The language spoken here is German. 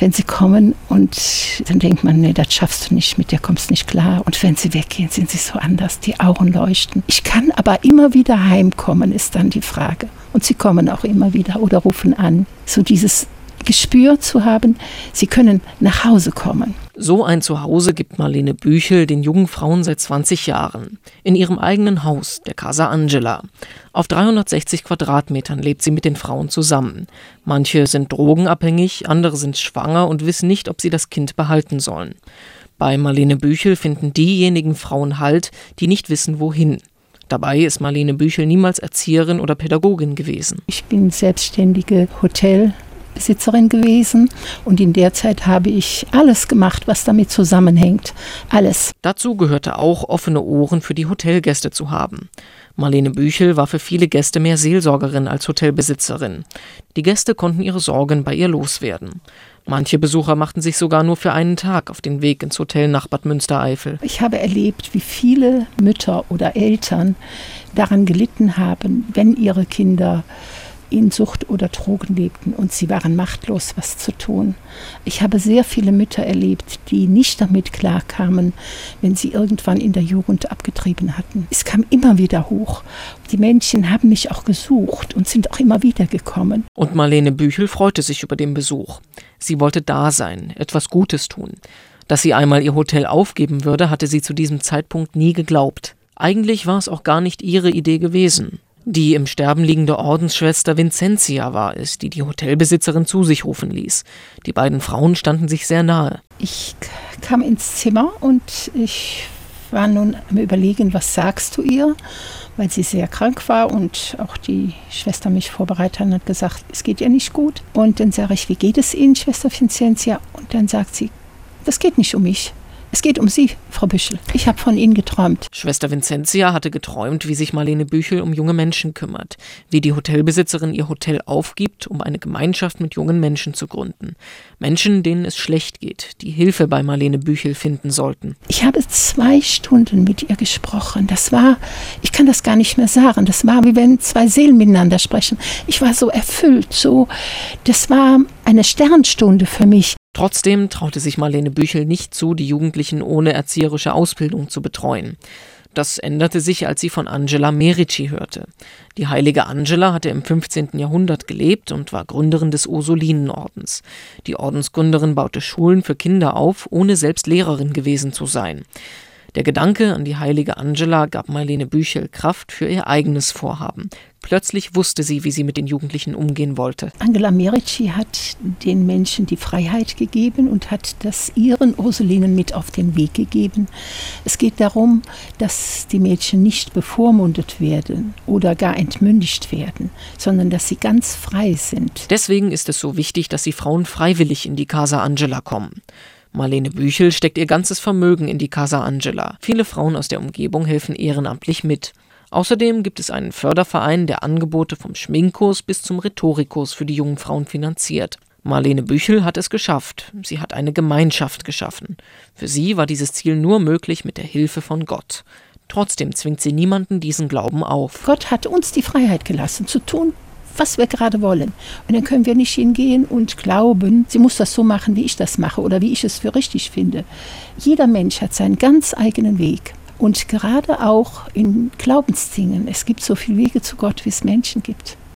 wenn sie kommen und dann denkt man, nee, das schaffst du nicht, mit dir kommst du nicht klar. Und wenn sie weggehen, sind sie so anders, die Augen leuchten. Ich kann aber immer wieder heimkommen, ist dann die Frage. Und sie kommen auch immer wieder oder rufen an. So dieses Gespür zu haben, sie können nach Hause kommen. So ein Zuhause gibt Marlene Büchel den jungen Frauen seit 20 Jahren. In ihrem eigenen Haus, der Casa Angela. Auf 360 Quadratmetern lebt sie mit den Frauen zusammen. Manche sind drogenabhängig, andere sind schwanger und wissen nicht, ob sie das Kind behalten sollen. Bei Marlene Büchel finden diejenigen Frauen Halt, die nicht wissen, wohin. Dabei ist Marlene Büchel niemals Erzieherin oder Pädagogin gewesen. Ich bin selbstständige Hotelbesitzerin gewesen und in der Zeit habe ich alles gemacht, was damit zusammenhängt. Alles. Dazu gehörte auch, offene Ohren für die Hotelgäste zu haben. Marlene Büchel war für viele Gäste mehr Seelsorgerin als Hotelbesitzerin. Die Gäste konnten ihre Sorgen bei ihr loswerden. Manche Besucher machten sich sogar nur für einen Tag auf den Weg ins Hotel nach Bad Münstereifel. Ich habe erlebt, wie viele Mütter oder Eltern daran gelitten haben, wenn ihre Kinder in Sucht oder Drogen lebten und sie waren machtlos, was zu tun. Ich habe sehr viele Mütter erlebt, die nicht damit klarkamen, wenn sie irgendwann in der Jugend abgetrieben hatten. Es kam immer wieder hoch. Die Menschen haben mich auch gesucht und sind auch immer wieder gekommen. Und Marlene Büchel freute sich über den Besuch. Sie wollte da sein, etwas Gutes tun. Dass sie einmal ihr Hotel aufgeben würde, hatte sie zu diesem Zeitpunkt nie geglaubt. Eigentlich war es auch gar nicht ihre Idee gewesen. Die im Sterben liegende Ordensschwester Vincentia war es, die die Hotelbesitzerin zu sich rufen ließ. Die beiden Frauen standen sich sehr nahe. Ich kam ins Zimmer und ich war nun am Überlegen, was sagst du ihr? Weil sie sehr krank war und auch die Schwester mich vorbereitet hat und hat gesagt, es geht ihr nicht gut. Und dann sage ich, wie geht es Ihnen, Schwester Vincentia? Und dann sagt sie, das geht nicht um mich. Es geht um Sie, Frau Büchel. Ich habe von Ihnen geträumt. Schwester Vincentia hatte geträumt, wie sich Marlene Büchel um junge Menschen kümmert. Wie die Hotelbesitzerin ihr Hotel aufgibt, um eine Gemeinschaft mit jungen Menschen zu gründen. Menschen, denen es schlecht geht, die Hilfe bei Marlene Büchel finden sollten. Ich habe 2 Stunden mit ihr gesprochen. Das war, ich kann das gar nicht mehr sagen, das war, wie wenn 2 Seelen miteinander sprechen. Ich war so erfüllt, das war eine Sternstunde für mich. Trotzdem traute sich Marlene Büchel nicht zu, die Jugendlichen ohne erzieherische Ausbildung zu betreuen. Das änderte sich, als sie von Angela Merici hörte. Die heilige Angela hatte im 15. Jahrhundert gelebt und war Gründerin des Ursulinenordens. Die Ordensgründerin baute Schulen für Kinder auf, ohne selbst Lehrerin gewesen zu sein. Der Gedanke an die heilige Angela gab Marlene Büchel Kraft für ihr eigenes Vorhaben. Plötzlich wusste sie, wie sie mit den Jugendlichen umgehen wollte. Angela Merici hat den Menschen die Freiheit gegeben und hat das ihren Ursulinen mit auf den Weg gegeben. Es geht darum, dass die Mädchen nicht bevormundet werden oder gar entmündigt werden, sondern dass sie ganz frei sind. Deswegen ist es so wichtig, dass die Frauen freiwillig in die Casa Angela kommen. Marlene Büchel steckt ihr ganzes Vermögen in die Casa Angela. Viele Frauen aus der Umgebung helfen ehrenamtlich mit. Außerdem gibt es einen Förderverein, der Angebote vom Schminkkurs bis zum Rhetorikkurs für die jungen Frauen finanziert. Marlene Büchel hat es geschafft. Sie hat eine Gemeinschaft geschaffen. Für sie war dieses Ziel nur möglich mit der Hilfe von Gott. Trotzdem zwingt sie niemanden diesen Glauben auf. Gott hat uns die Freiheit gelassen, zu tun, was wir gerade wollen. Und dann können wir nicht hingehen und glauben, sie muss das so machen, wie ich das mache oder wie ich es für richtig finde. Jeder Mensch hat seinen ganz eigenen Weg. Und gerade auch in Glaubensdingen. Es gibt so viele Wege zu Gott, wie es Menschen gibt.